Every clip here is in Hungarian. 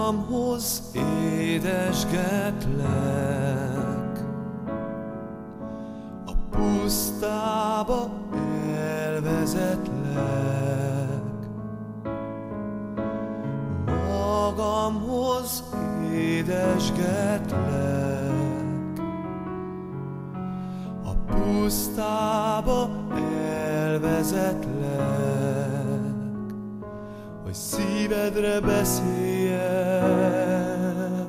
magamhoz édesgetlek, a pusztába elvezetlek. Magamhoz édesgetlek, a pusztába elvezetlek, hogy szívedre beszéljek.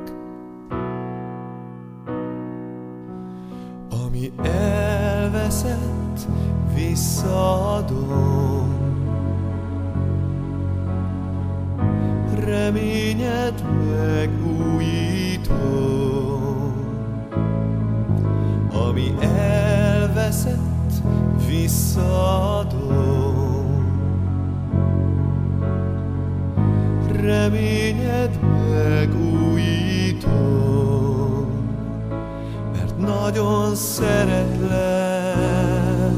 Ami elveszett, visszaadom, reményed megújítom. Ami elveszett, visszaadom, reményed megújítom, mert nagyon szeretlek.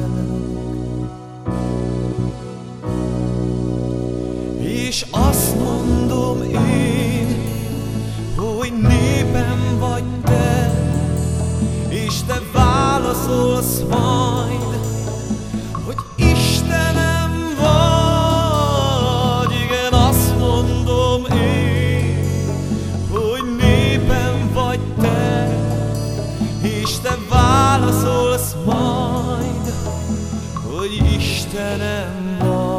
És azt mondom én, hogy népem vagy te, és te válaszolsz majd, hogy Istenem vagy. Igen, azt mondom én, hogy népem vagy te, és te válaszolsz majd, hogy Istenem vagy.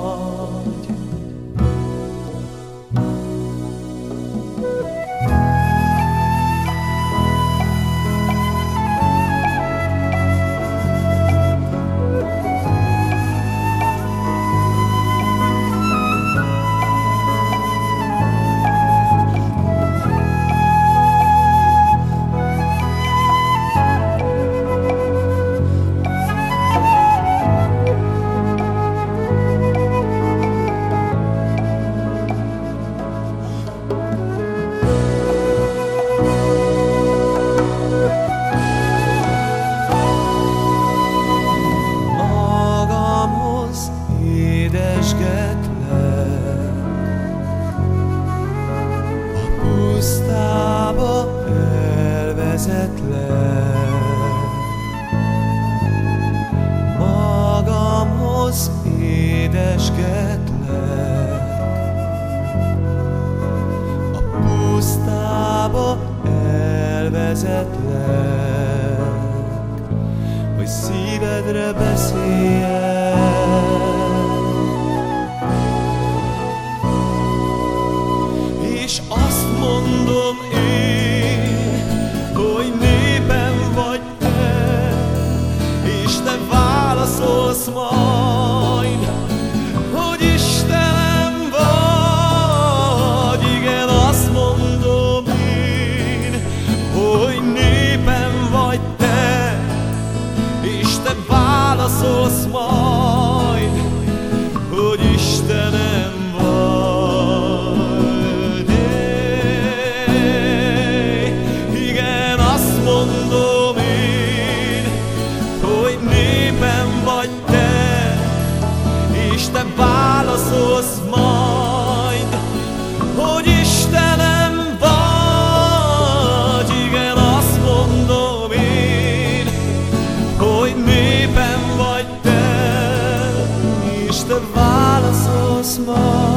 A pusztába elvezetlek, magamhoz édesgetlek, a pusztába elvezetlek, hogy szívedre beszéljek. És azt mondom én, hogy népem vagy te, és te válaszolsz majd, hogy Istenem vagy. Igen, azt mondom én, hogy népem vagy te, és te válaszolsz majd, hogy Istenem vagy. Mondom én, hogy népem vagy te, és te válaszolsz majd, hogy Istenem vagy. Igen, azt mondom én, hogy népem vagy te, és te válaszolsz majd.